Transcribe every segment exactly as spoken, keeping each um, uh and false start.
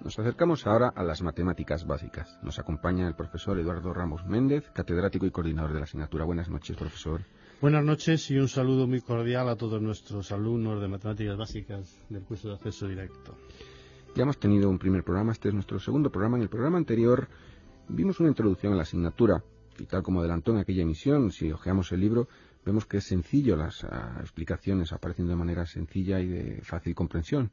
Nos acercamos ahora a las matemáticas básicas. Nos acompaña el profesor Eduardo Ramos Méndez, catedrático y coordinador de la asignatura. Buenas noches, profesor. Buenas noches y un saludo muy cordial a todos nuestros alumnos de matemáticas básicas del curso de acceso directo. Ya hemos tenido un primer programa, este es nuestro segundo programa. En el programa anterior vimos una introducción a la asignatura y tal como adelantó en aquella emisión, si hojeamos el libro, vemos que es sencillo, las uh, explicaciones aparecen de manera sencilla y de fácil comprensión.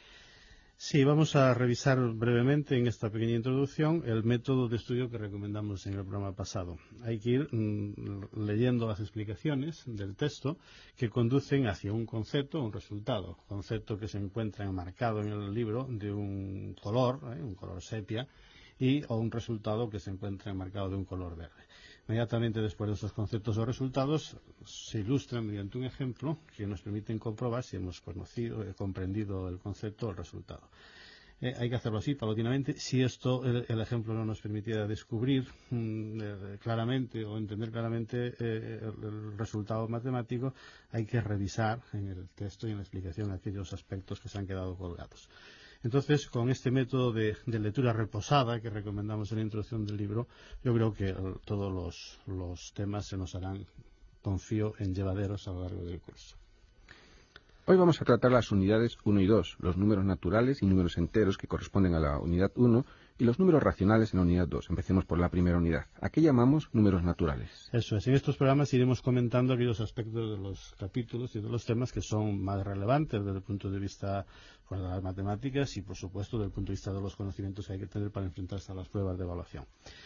Sí, vamos a revisar brevemente en esta pequeña introducción el método de estudio que recomendamos en el programa pasado. Hay que ir mmm, leyendo las explicaciones del texto que conducen hacia un concepto, un resultado, concepto que se encuentra enmarcado en el libro de un color, ¿eh? un color sepia, y o un resultado que se encuentra enmarcado de un color verde. Inmediatamente después de esos conceptos o resultados se ilustran mediante un ejemplo que nos permiten comprobar si hemos conocido, eh, comprendido el concepto o el resultado. Eh, hay que hacerlo así, paulatinamente. Si esto, el, el ejemplo no nos permitiera descubrir mm, eh, claramente o entender claramente eh, el, el resultado matemático, hay que revisar en el texto y en la explicación aquellos aspectos que se han quedado colgados. Entonces, con este método de, de lectura reposada que recomendamos en la introducción del libro, yo creo que el, todos los, los temas se nos harán, confío, en llevaderos a lo largo del curso. Hoy vamos a tratar las unidades uno y dos, los números naturales y números enteros que corresponden a la unidad uno y los números racionales en la unidad dos. Empecemos por la primera unidad. ¿A qué llamamos números naturales? Eso es. En estos programas iremos comentando aquellos aspectos de los capítulos y de los temas que son más relevantes desde el punto de vista pues, de las matemáticas y, por supuesto, desde el punto de vista de los conocimientos que hay que tener para enfrentarse a las pruebas de evaluación.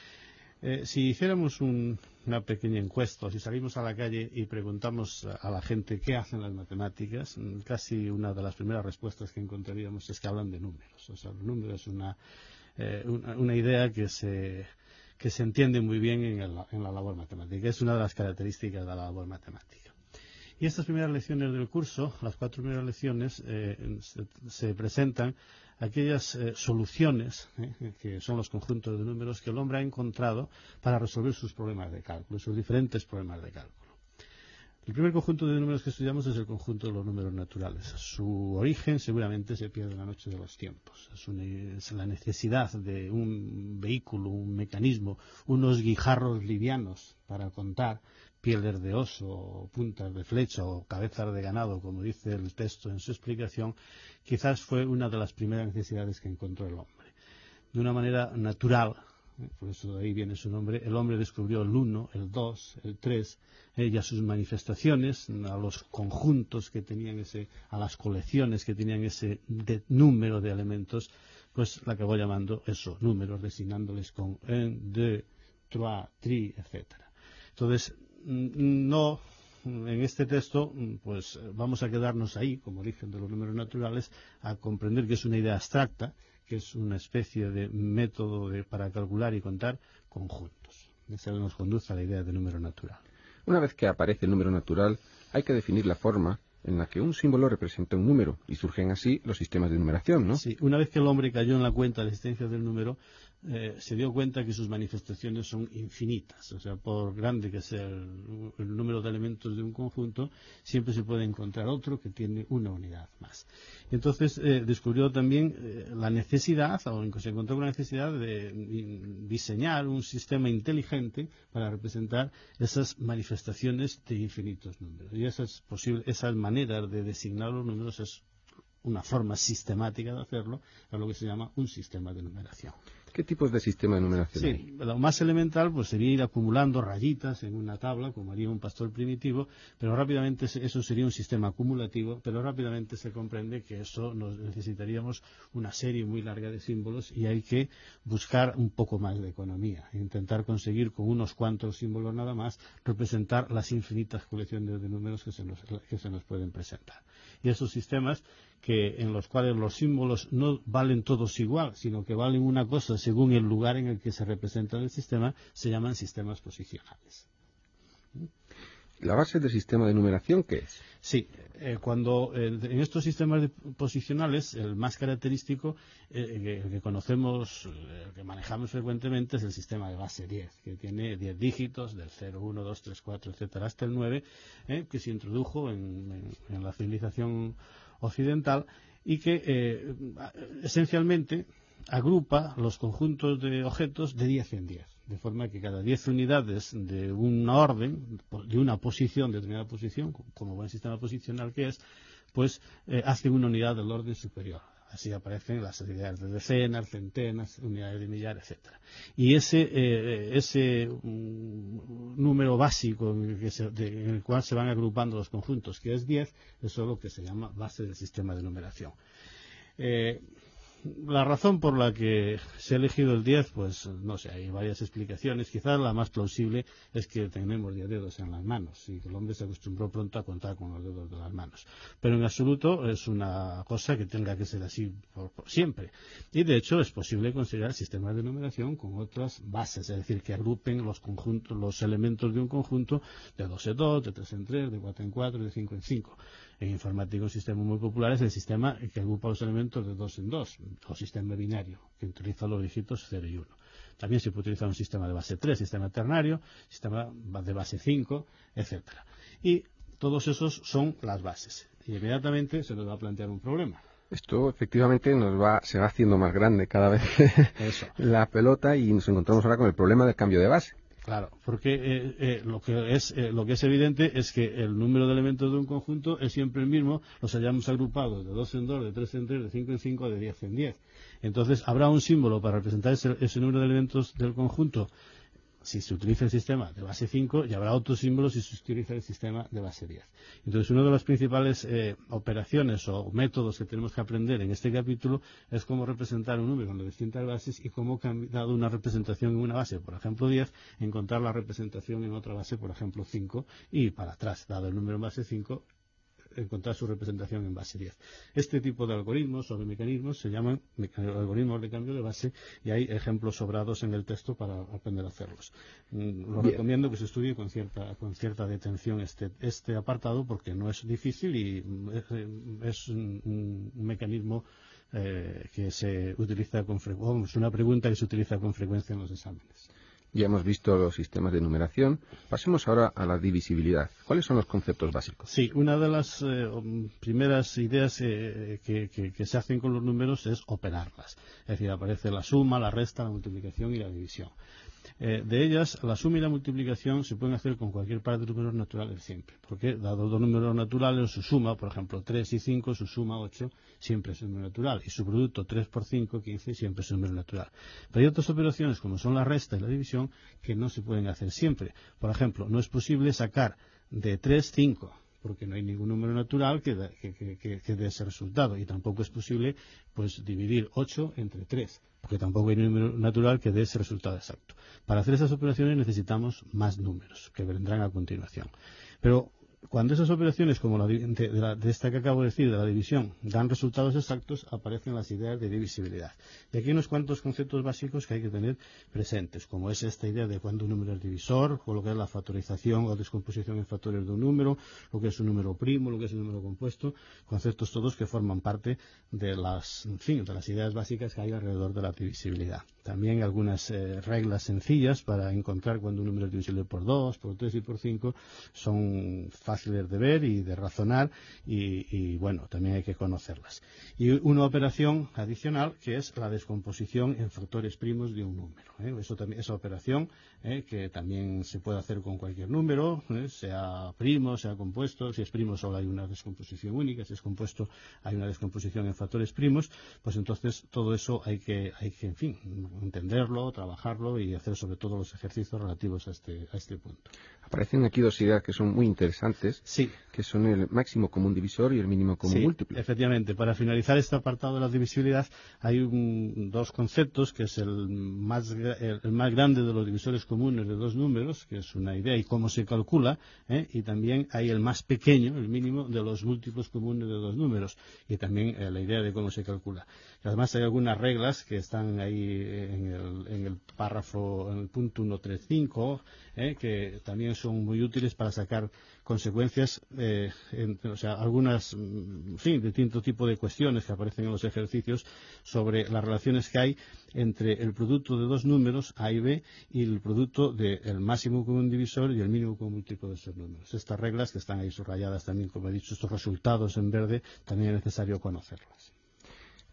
Eh, si hiciéramos un, una pequeña encuesta, si salimos a la calle y preguntamos a, a la gente qué hacen las matemáticas, casi una de las primeras respuestas que encontraríamos es que hablan de números. O sea, los números es una, eh, una, una idea que se, que se entiende muy bien en, el, en la labor matemática. Es una de las características de la labor matemática. Y estas primeras lecciones del curso, las cuatro primeras lecciones, eh, se, se presentan aquellas eh, soluciones, eh, que son los conjuntos de números que el hombre ha encontrado para resolver sus problemas de cálculo, sus diferentes problemas de cálculo. El primer conjunto de números que estudiamos es el conjunto de los números naturales. Su origen seguramente se pierde en la noche de los tiempos. Es, una, es la necesidad de un vehículo, un mecanismo, unos guijarros livianos para contar pieles de oso, o puntas de flecha o cabezas de ganado, como dice el texto en su explicación, quizás fue una de las primeras necesidades que encontró el hombre. De una manera natural, por eso de ahí viene su nombre, el hombre descubrió el uno, el dos, el tres, eh, y a sus manifestaciones, a los conjuntos que tenían ese, a las colecciones que tenían ese de, número de elementos, pues la acabó llamando eso, números, designándoles con un, dos, tres, tri, etcétera. Entonces, no, en este texto, pues vamos a quedarnos ahí, como origen de los números naturales, a comprender que es una idea abstracta, que es una especie de método de, para calcular y contar conjuntos. Eso nos conduce a la idea de número natural. Una vez que aparece el número natural, hay que definir la forma en la que un símbolo representa un número, y surgen así los sistemas de numeración, ¿no? Sí, una vez que el hombre cayó en la cuenta de la existencia del número, eh, se dio cuenta que sus manifestaciones son infinitas. O sea, por grande que sea el, el número de elementos de un conjunto, siempre se puede encontrar otro que tiene una unidad más. Entonces, eh, descubrió también eh, la necesidad, o se encontró con la necesidad de diseñar un sistema inteligente para representar esas manifestaciones de infinitos números. Y esas, posible, esas maneras de designar los números es una forma sistemática de hacerlo, a lo que se llama un sistema de numeración. ¿Qué tipos de sistema de numeración sí, hay? Lo más elemental pues sería ir acumulando rayitas en una tabla, como haría un pastor primitivo, pero rápidamente eso sería un sistema acumulativo, pero rápidamente se comprende que eso nos necesitaríamos una serie muy larga de símbolos y hay que buscar un poco más de economía, intentar conseguir con unos cuantos símbolos nada más representar las infinitas colecciones de números que se nos, que se nos pueden presentar. Y esos sistemas que en los cuales los símbolos no valen todos igual, sino que valen una cosa según el lugar en el que se representa el sistema, se llaman sistemas posicionales. ¿La base del sistema de numeración qué es? Sí, eh, cuando eh, en estos sistemas de posicionales el más característico, eh, el que conocemos, el que manejamos frecuentemente es el sistema de base diez, que tiene diez dígitos del cero, uno, dos, tres, cuatro, etcétera, hasta el nueve, eh, que se introdujo en, en, en la civilización occidental y que eh, esencialmente agrupa los conjuntos de objetos de diez en diez, de forma que cada diez unidades de una orden, de una posición, de determinada posición, como buen sistema posicional que es, pues eh, hace una unidad del orden superior. Así aparecen las unidades de decenas, centenas, unidades de millar, etcétera. Y ese, eh, ese um, número básico en el, que se, de, en el cual se van agrupando los conjuntos, que es diez, eso es lo que se llama base del sistema de numeración. Eh, La razón por la que se ha elegido el diez, pues no sé, hay varias explicaciones. Quizás la más plausible es que tenemos diez dedos en las manos y que el hombre se acostumbró pronto a contar con los dedos de las manos. Pero en absoluto es una cosa que tenga que ser así por, por siempre. Y de hecho es posible considerar sistemas de numeración con otras bases, es decir, que agrupen los conjuntos, los elementos de un conjunto de dos en dos, de tres en tres, de cuatro en cuatro, de cinco en cinco. En informática un sistema muy popular es el sistema que agrupa los elementos de dos en dos, o sistema binario, que utiliza los dígitos cero y uno. También se puede utilizar un sistema de base tres, sistema ternario, sistema de base cinco, etcétera. Y todos esos son las bases. Y inmediatamente se nos va a plantear un problema. Esto efectivamente nos va, se va haciendo más grande cada vez Eso. la pelota y nos encontramos ahora con el problema del cambio de base. Claro, porque eh, eh, lo que es eh, lo que es evidente es que el número de elementos de un conjunto es siempre el mismo, los hayamos agrupado de dos en dos, de tres en tres, de cinco en cinco, de diez en diez. Entonces habrá un símbolo para representar ese, ese número de elementos del conjunto si se utiliza el sistema de base cinco y habrá otro símbolo si se utiliza el sistema de base diez. Entonces, una de las principales eh, operaciones o métodos que tenemos que aprender en este capítulo es cómo representar un número en las distintas bases y cómo, dado una representación en una base, por ejemplo diez, encontrar la representación en otra base, por ejemplo cinco, y para atrás, dado el número en base cinco, encontrar su representación en base diez. Este tipo de algoritmos o de mecanismos se llaman algoritmos de cambio de base y hay ejemplos sobrados en el texto para aprender a hacerlos. Lo Bien. recomiendo que se estudie con cierta, con cierta detención este, este apartado porque no es difícil y es, es un, un mecanismo eh, que se utiliza con frecuencia, es una pregunta que se utiliza con frecuencia en los exámenes. Ya hemos visto los sistemas de numeración. Pasemos ahora a la divisibilidad. ¿Cuáles son los conceptos básicos? Sí, una de las eh, primeras ideas eh, que, que, que se hacen con los números es operarlas. Es decir, aparece la suma, la resta, la multiplicación y la división. Eh, de ellas, la suma y la multiplicación se pueden hacer con cualquier par de números naturales siempre, porque dado dos números naturales, su suma, por ejemplo, tres y cinco, su suma ocho, siempre es un número natural, y su producto tres por cinco, quince, siempre es un número natural. Pero hay otras operaciones, como son la resta y la división, que no se pueden hacer siempre. Por ejemplo, no es posible sacar de tres, cinco, porque no hay ningún número natural que, da, que, que, que, que dé ese resultado, y tampoco es posible pues dividir ocho entre tres, porque tampoco hay número natural que dé ese resultado exacto. Para hacer esas operaciones necesitamos más números, que vendrán a continuación. Pero cuando esas operaciones, como la de, de, la, de esta que acabo de decir, de la división, dan resultados exactos, aparecen las ideas de divisibilidad. Y aquí hay unos cuantos conceptos básicos que hay que tener presentes, como es esta idea de cuándo un número es divisor, o lo que es la factorización o descomposición en factores de un número, lo que es un número primo, lo que es un número compuesto, conceptos todos que forman parte de las, en fin, de las ideas básicas que hay alrededor de la divisibilidad. También algunas eh, reglas sencillas para encontrar cuando un número es divisible por dos, por tres y por cinco son fáciles de ver y de razonar y, y bueno, también hay que conocerlas. Y una operación adicional que es la descomposición en factores primos de un número. ¿eh? Eso también, esa operación ¿eh? que también se puede hacer con cualquier número, ¿eh? sea primo, sea compuesto. Si es primo solo hay una descomposición única, si es compuesto hay una descomposición en factores primos, pues entonces todo eso hay que, hay que en fin, entenderlo, trabajarlo y hacer sobre todo los ejercicios relativos a este, a este punto. Aparecen aquí dos ideas que son muy interesantes, sí. que son el máximo común divisor y el mínimo común sí, múltiplo. Efectivamente, para finalizar este apartado de la divisibilidad hay un, dos conceptos, que es el más, el, el más grande de los divisores comunes de dos números, que es una idea y cómo se calcula, ¿eh? y también hay el más pequeño, el mínimo, de los múltiplos comunes de dos números, y también eh, la idea de cómo se calcula. Y además hay algunas reglas que están ahí en el, en el párrafo, en el punto ciento treinta y cinco, ¿eh? que también son muy útiles para sacar consecuencias, eh, en, o sea, algunas, en fin, distintos tipos de cuestiones que aparecen en los ejercicios sobre las relaciones que hay entre el producto de dos números, A y B, y el producto del máximo común divisor y el mínimo común múltiplo de esos números. Estas reglas, que están ahí subrayadas también, como he dicho, estos resultados en verde, también es necesario conocerlas.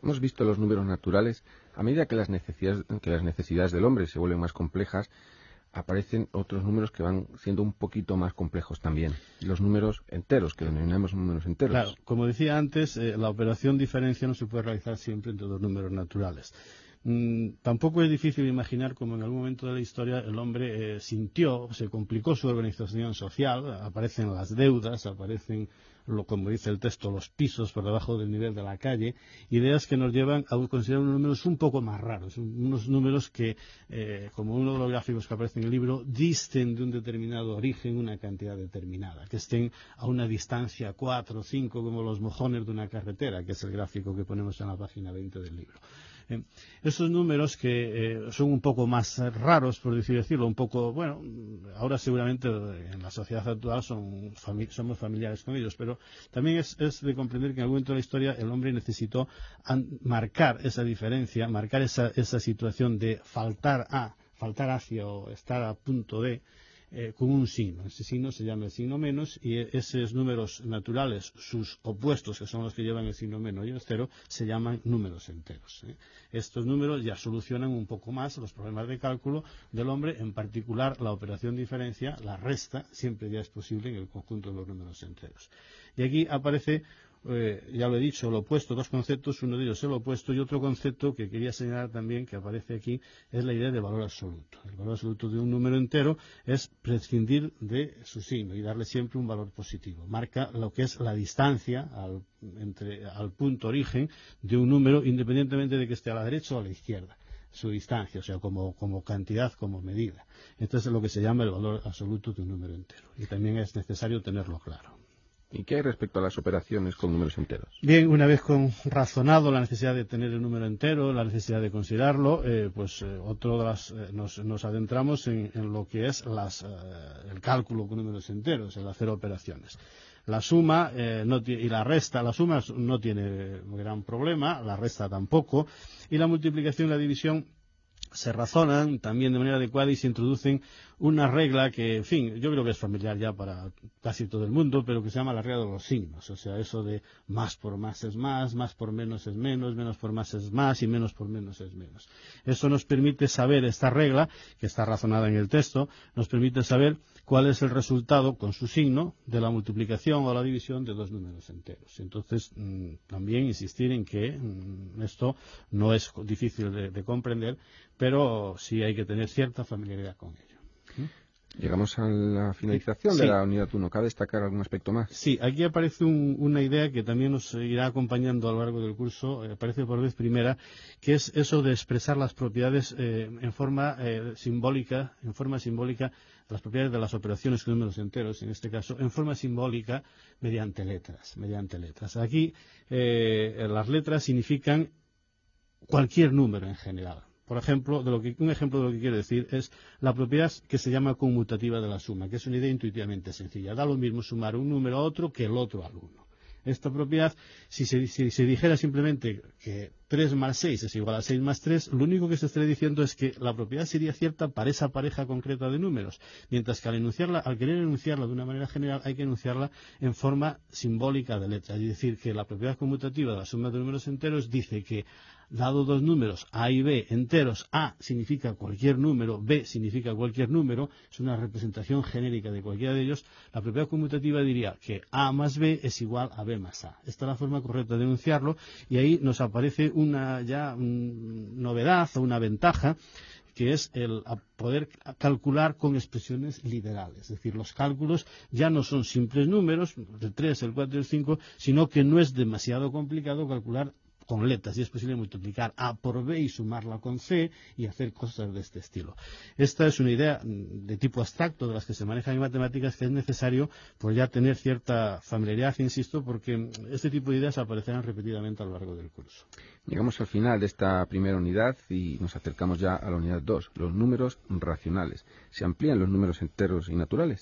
Hemos visto los números naturales. A medida que las necesidades, que las necesidades del hombre se vuelven más complejas, aparecen otros números que van siendo un poquito más complejos también. Los números enteros, que denominamos números enteros. Claro, como decía antes, eh, la operación diferencia no se puede realizar siempre entre dos números naturales. Mm, tampoco es difícil imaginar cómo en algún momento de la historia el hombre eh, sintió, se complicó su organización social, aparecen las deudas, aparecen, lo, como dice el texto, los pisos por debajo del nivel de la calle, ideas que nos llevan a considerar unos números un poco más raros, unos números que, eh, como uno de los gráficos que aparece en el libro, disten de un determinado origen una cantidad determinada, que estén a una distancia cuatro o cinco como los mojones de una carretera, que es el gráfico que ponemos en la página veinte del libro. Eh, esos números que eh, son un poco más raros, por decir decirlo, un poco, bueno, ahora seguramente en la sociedad actual son fami somos familiares con ellos, pero también es, es de comprender que en algún momento de la historia el hombre necesitó marcar esa diferencia, marcar esa, esa situación de faltar a, faltar hacia o estar a punto de, Eh, con un signo. Ese signo se llama el signo menos y esos números naturales, sus opuestos, que son los que llevan el signo menos y el cero, se llaman números enteros. ¿eh? Estos números ya solucionan un poco más los problemas de cálculo del hombre, en particular la operación diferencia, la resta, siempre ya es posible en el conjunto de los números enteros. Y aquí aparece, Eh, ya lo he dicho, lo opuesto, dos conceptos, uno de ellos es el opuesto y otro concepto que quería señalar también que aparece aquí es la idea de valor absoluto. El valor absoluto de un número entero es prescindir de su signo y darle siempre un valor positivo. Marca lo que es la distancia al, entre, al punto origen de un número independientemente de que esté a la derecha o a la izquierda. Su distancia, o sea, como, como cantidad, como medida. Entonces es lo que se llama el valor absoluto de un número entero y también es necesario tenerlo claro. ¿Y qué hay respecto a las operaciones con números enteros? Bien, una vez con razonado la necesidad de tener el número entero, la necesidad de considerarlo, eh, pues eh, otro de las, eh, nos, nos adentramos en, en lo que es las, eh, el cálculo con números enteros, el hacer operaciones. La suma eh, no y la resta, la suma no tiene gran problema, la resta tampoco, y la multiplicación y la división se razonan también de manera adecuada y se introducen una regla que, en fin, yo creo que es familiar ya para casi todo el mundo, pero que se llama la regla de los signos. O sea, eso de más por más es más, más por menos es menos, menos por más es más y menos por menos es menos. Eso nos permite saber, esta regla, que está razonada en el texto, nos permite saber cuál es el resultado con su signo de la multiplicación o la división de dos números enteros. Entonces, mmm, también insistir en que mmm, esto no es difícil de, de comprender, pero sí hay que tener cierta familiaridad con ello. Llegamos a la finalización sí. de la unidad uno. ¿Cabe destacar algún aspecto más? Sí, aquí aparece un, una idea que también nos irá acompañando a lo largo del curso, eh, aparece por vez primera, que es eso de expresar las propiedades eh, en forma eh, simbólica, en forma simbólica, las propiedades de las operaciones con números enteros, en este caso, en forma simbólica mediante letras, mediante letras. Aquí eh, las letras significan cualquier número en general. Por ejemplo, de lo que, un ejemplo de lo que quiero decir es la propiedad que se llama conmutativa de la suma, que es una idea intuitivamente sencilla. Da lo mismo sumar un número a otro que el otro al uno. Esta propiedad, si se, si se dijera simplemente que tres más seis es igual a seis más tres, lo único que se estaría diciendo es que la propiedad sería cierta para esa pareja concreta de números, mientras que al enunciarla, al querer enunciarla de una manera general, hay que enunciarla en forma simbólica de letras. Es decir, que la propiedad conmutativa de la suma de números enteros dice que dado dos números A y B enteros, A significa cualquier número, B significa cualquier número, es una representación genérica de cualquiera de ellos, la propiedad conmutativa diría que A más B es igual a B más A. Esta es la forma correcta de enunciarlo y ahí nos aparece una ya un, novedad o una ventaja, que es el poder calcular con expresiones literales. Es decir, los cálculos ya no son simples números, el tres, el cuatro y el cinco, sino que no es demasiado complicado calcular con letras, y es posible multiplicar A por B y sumarla con C y hacer cosas de este estilo. Esta es una idea de tipo abstracto de las que se manejan en matemáticas que es necesario pues ya tener cierta familiaridad, insisto, porque este tipo de ideas aparecerán repetidamente a lo largo del curso. Llegamos al final de esta primera unidad y nos acercamos ya a la unidad dos, los números racionales. ¿Se amplían los números enteros y naturales?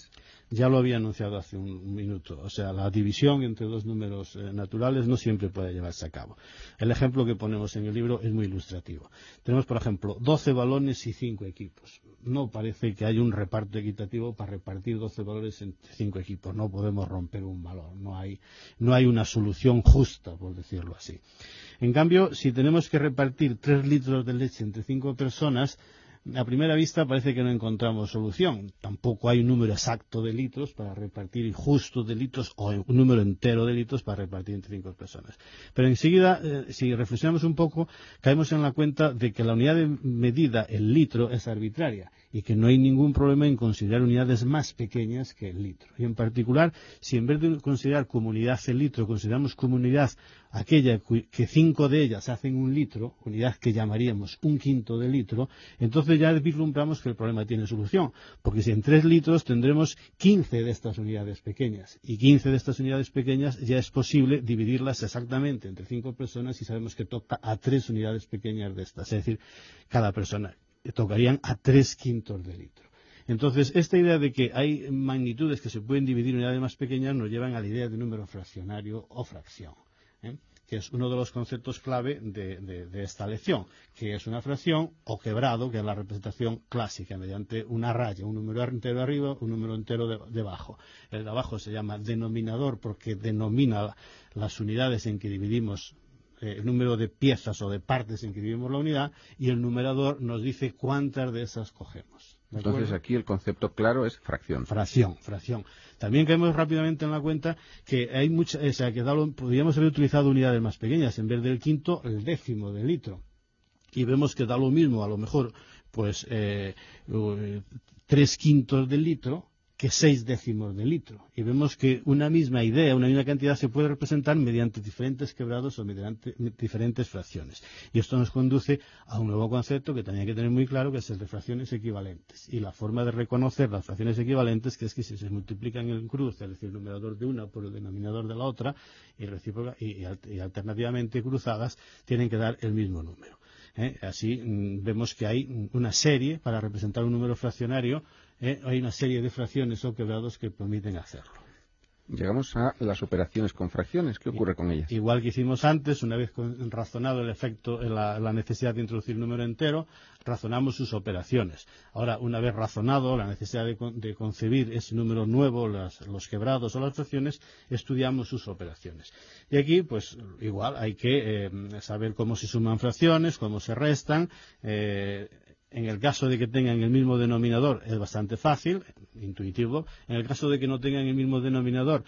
ya lo había anunciado hace un minuto. O sea, la división entre dos números eh, naturales no siempre puede llevarse a cabo. El ejemplo que ponemos en el libro es muy ilustrativo. Tenemos, por ejemplo, doce balones y cinco equipos. No parece que haya un reparto equitativo para repartir doce balones entre cinco equipos. No podemos romper un balón. No hay, no hay una solución justa, por decirlo así. En cambio, si tenemos que repartir tres litros de leche entre cinco personas, a primera vista parece que no encontramos solución. Tampoco hay un número exacto de litros para repartir justo de litros o un número entero de litros para repartir entre cinco personas. Pero enseguida, eh, si reflexionamos un poco, caemos en la cuenta de que la unidad de medida, el litro, es arbitraria y que no hay ningún problema en considerar unidades más pequeñas que el litro. Y en particular, si en vez de considerar como unidad el litro, consideramos como unidad aquella que cinco de ellas hacen un litro, unidad que llamaríamos un quinto de litro, entonces ya vislumbramos que el problema tiene solución, porque si en tres litros tendremos quince de estas unidades pequeñas, y quince de estas unidades pequeñas ya es posible dividirlas exactamente entre cinco personas y sabemos que toca a tres unidades pequeñas de estas, es decir, cada persona tocarían a tres quintos de litro. Entonces, esta idea de que hay magnitudes que se pueden dividir en unidades más pequeñas nos llevan a la idea de número fraccionario o fracción, ¿eh? que es uno de los conceptos clave de, de, de esta lección, que es una fracción o quebrado, que es la representación clásica, mediante una raya, un número entero arriba, un número entero de, debajo. El de abajo se llama denominador porque denomina las unidades en que dividimos eh, el número de piezas o de partes en que dividimos la unidad, y el numerador nos dice cuántas de esas cogemos. Entonces aquí el concepto claro es fracción. Fracción, fracción. También caemos rápidamente en la cuenta que hay mucha, o sea, que dado, podríamos haber utilizado unidades más pequeñas, en vez del quinto, el décimo de litro. Y vemos que da lo mismo, a lo mejor, pues, eh, eh, tres quintos de litro que seis décimos de litro. Y vemos que una misma idea, una misma cantidad se puede representar mediante diferentes quebrados o mediante diferentes fracciones. Y esto nos conduce a un nuevo concepto que también hay que tener muy claro, que es el de fracciones equivalentes. Y la forma de reconocer las fracciones equivalentes, que es que si se multiplican en cruz, es decir, el numerador de una por el denominador de la otra, y, recíproca, y, y alternativamente cruzadas, tienen que dar el mismo número. ¿Eh? Así mmm, vemos que hay una serie para representar un número fraccionario. Eh, hay una serie de fracciones o quebrados que permiten hacerlo. Llegamos a las operaciones con fracciones. ¿Qué ocurre con ellas? Igual que hicimos antes, una vez con, razonado el efecto, la, la necesidad de introducir el número entero, razonamos sus operaciones. Ahora, una vez razonado la necesidad de, de concebir ese número nuevo, las, los quebrados o las fracciones, estudiamos sus operaciones. Y aquí, pues, igual hay que eh, saber cómo se suman fracciones, cómo se restan. Eh, En el caso de que tengan el mismo denominador es bastante fácil, intuitivo. En el caso de que no tengan el mismo denominador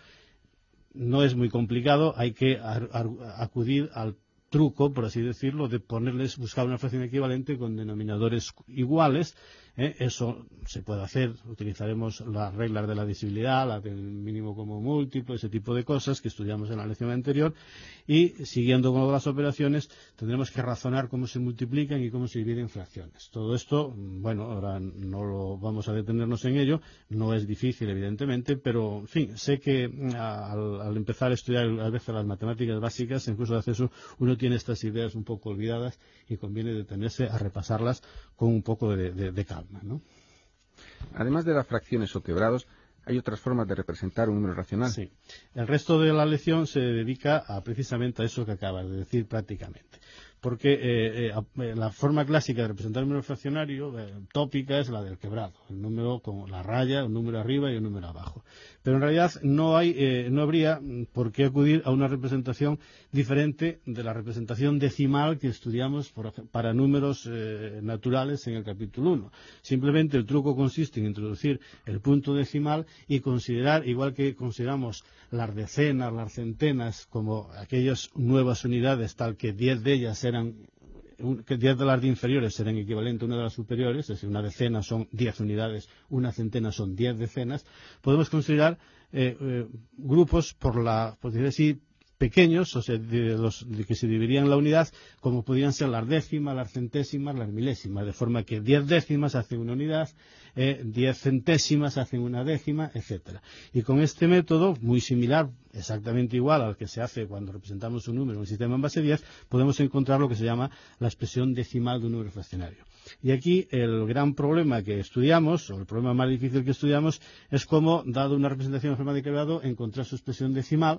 no es muy complicado. Hay que acudir al truco, por así decirlo, de ponerles, buscar una fracción equivalente con denominadores iguales. ¿eh? Eso se puede hacer. Utilizaremos las reglas de la divisibilidad, la del mínimo común múltiplo, ese tipo de cosas que estudiamos en la lección anterior. Y siguiendo con las operaciones, tendremos que razonar cómo se multiplican y cómo se dividen fracciones. Todo esto, bueno, ahora no lo vamos a detenernos en ello. No es difícil, evidentemente, pero, en fin, sé que al, al empezar a estudiar a veces las matemáticas básicas, en curso de acceso, uno tiene estas ideas un poco olvidadas y conviene detenerse a repasarlas con un poco de, de, de calma, ¿no? Además de las fracciones o quebrados, ¿hay otras formas de representar un número racional? Sí. El resto de la lección se dedica a, precisamente a eso que acabas de decir prácticamente. Porque eh, eh, la forma clásica de representar un número fraccionario, eh, tópica, es la del quebrado. El número con la raya, un número arriba y un número abajo. Pero en realidad no hay, eh, no habría por qué acudir a una representación diferente de la representación decimal que estudiamos por, para números eh, naturales en el capítulo uno. Simplemente el truco consiste en introducir el punto decimal y considerar, igual que consideramos las decenas, las centenas, como aquellas nuevas unidades, tal que diez de ellas eran, que diez de las de inferiores serán equivalentes a una de las superiores, es decir, una decena son diez unidades, una centena son diez decenas. Podemos considerar eh, eh, grupos por la, por decir así, pequeños, o sea, de los de que se dividían la unidad, como podían ser las décimas, las centésimas, las milésimas, de forma que diez décimas hacen una unidad, eh, diez centésimas hacen una décima, etcétera. Y con este método, muy similar, exactamente igual al que se hace cuando representamos un número en un sistema en base diez, podemos encontrar lo que se llama la expresión decimal de un número fraccionario. Y aquí el gran problema que estudiamos, o el problema más difícil que estudiamos, es cómo, dado una representación en forma de quebrado, encontrar su expresión decimal,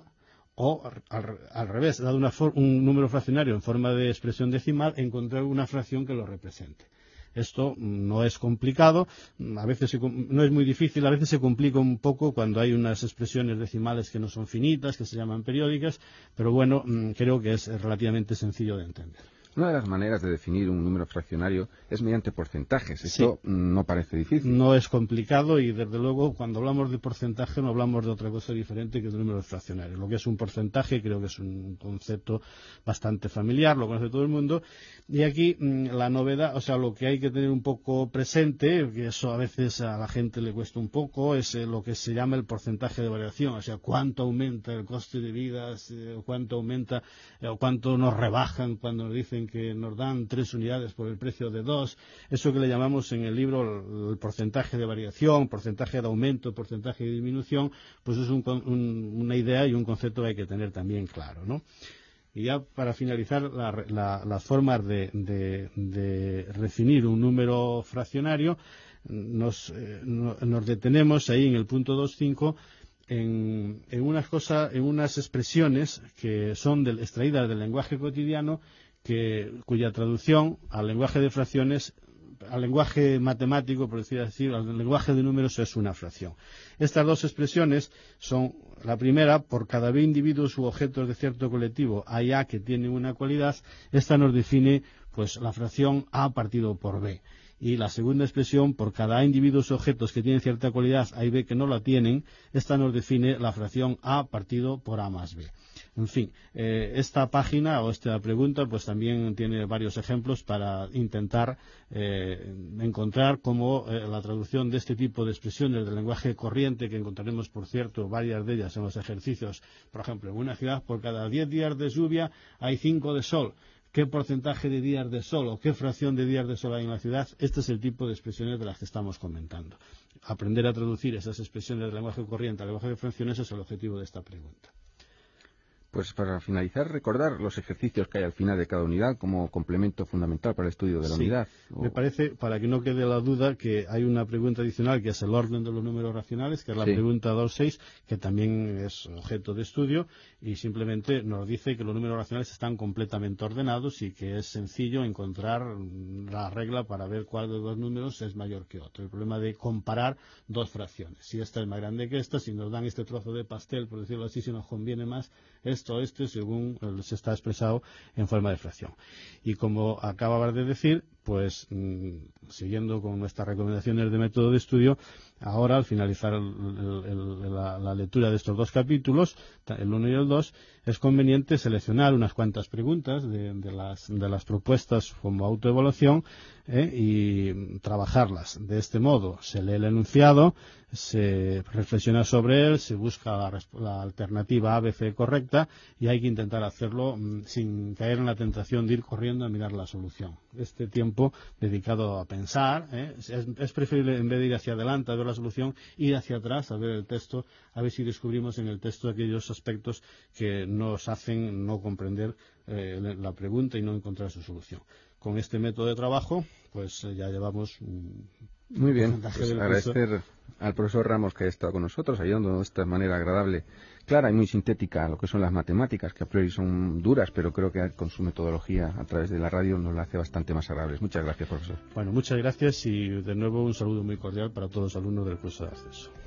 o al, al revés, dado una for, un número fraccionario en forma de expresión decimal, encontrar una fracción que lo represente. Esto no es complicado, a veces se, no es muy difícil, a veces se complica un poco cuando hay unas expresiones decimales que no son finitas, que se llaman periódicas, pero bueno, creo que es relativamente sencillo de entender. Una de las maneras de definir un número fraccionario es mediante porcentajes. Esto sí. No parece difícil. No es complicado y, desde luego, cuando hablamos de porcentaje no hablamos de otra cosa diferente que de números fraccionarios. Lo que es un porcentaje creo que es un concepto bastante familiar, lo conoce todo el mundo. Y aquí la novedad, o sea, lo que hay que tener un poco presente, que eso a veces a la gente le cuesta un poco, es lo que se llama el porcentaje de variación. O sea, cuánto aumenta el coste de vida, cuánto aumenta, o cuánto nos rebajan cuando nos dicen que nos dan tres unidades por el precio de dos, eso que le llamamos en el libro el porcentaje de variación, porcentaje de aumento, porcentaje de disminución, pues es un, un, una idea y un concepto que hay que tener también claro, ¿no? Y ya para finalizar, la, la, las formas de, de, de definir un número fraccionario, nos, eh, no, nos detenemos ahí en el punto dos punto cinco en, en unas cosas, en unas expresiones que son del, extraídas del lenguaje cotidiano, que, cuya traducción al lenguaje de fracciones, al lenguaje matemático, por decir así, al lenguaje de números es una fracción. Estas dos expresiones son, la primera, por cada B individuos u objetos de cierto colectivo hay A que tiene una cualidad, esta nos define pues la fracción A partido por B. Y la segunda expresión, por cada A individuos o objetos que tienen cierta cualidad hay B que no la tienen, esta nos define la fracción A partido por A más B. En fin, eh, esta página o esta pregunta pues también tiene varios ejemplos para intentar eh, encontrar cómo eh, la traducción de este tipo de expresiones del lenguaje corriente, que encontraremos, por cierto, varias de ellas en los ejercicios. Por ejemplo, en una ciudad por cada diez días de lluvia hay cinco de sol. ¿Qué porcentaje de días de sol o qué fracción de días de sol hay en la ciudad? Este es el tipo de expresiones de las que estamos comentando. Aprender a traducir esas expresiones del lenguaje corriente al lenguaje de fracciones es el objetivo de esta pregunta. Pues para finalizar, recordar los ejercicios que hay al final de cada unidad como complemento fundamental para el estudio de la sí, unidad. O... Me parece, para que no quede la duda, que hay una pregunta adicional que es el orden de los números racionales, que es la sí. pregunta dos punto seis, que también es objeto de estudio y simplemente nos dice que los números racionales están completamente ordenados y que es sencillo encontrar la regla para ver cuál de dos números es mayor que otro. El problema de comparar dos fracciones. Si esta es más grande que esta, si nos dan este trozo de pastel, por decirlo así, si nos conviene más esto o este, según se está expresado en forma de fracción. Y como acababa de decir, pues mmm, siguiendo con nuestras recomendaciones de método de estudio, ahora al finalizar el, el, el, la, la lectura de estos dos capítulos, el uno y el dos, es conveniente seleccionar unas cuantas preguntas de, de, las, de las propuestas como autoevaluación eh, y trabajarlas. De este modo, se lee el enunciado, se reflexiona sobre él, se busca la, la alternativa A B C correcta y hay que intentar hacerlo mmm, sin caer en la tentación de ir corriendo a mirar la solución. Este tiempo dedicado a pensar, ¿eh? es, es preferible, en vez de ir hacia adelante a ver la solución, ir hacia atrás a ver el texto, a ver si descubrimos en el texto aquellos aspectos que nos hacen no comprender eh, la pregunta y no encontrar su solución. Con este método de trabajo, pues eh, ya llevamos un muy bien, pues agradecer al profesor Ramos que ha estado con nosotros, ayudándonos de esta manera agradable, clara y muy sintética a lo que son las matemáticas, que a priori son duras, pero creo que con su metodología a través de la radio nos la hace bastante más agradables. Muchas gracias, profesor. Bueno, muchas gracias y de nuevo un saludo muy cordial para todos los alumnos del curso de acceso.